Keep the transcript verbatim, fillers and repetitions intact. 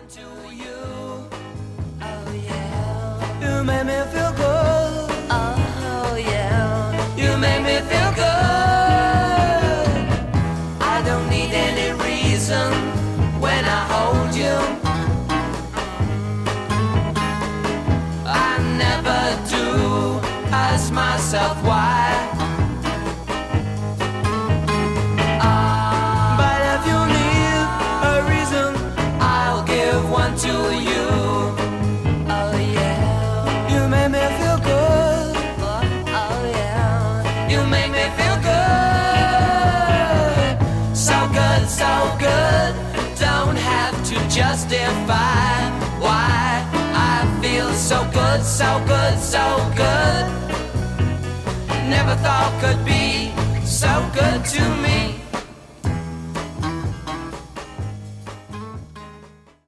one to you. Oh yeah. You made me feel good. Oh yeah. You made me feel good. I don't need any reason when I hold you. I never do ask myself why. To you. Oh yeah. You make me feel good. Oh, oh yeah. You make me feel good. So good, so good. Don't have to justify why I feel so good, so good, so good. Never thought could be so good to me.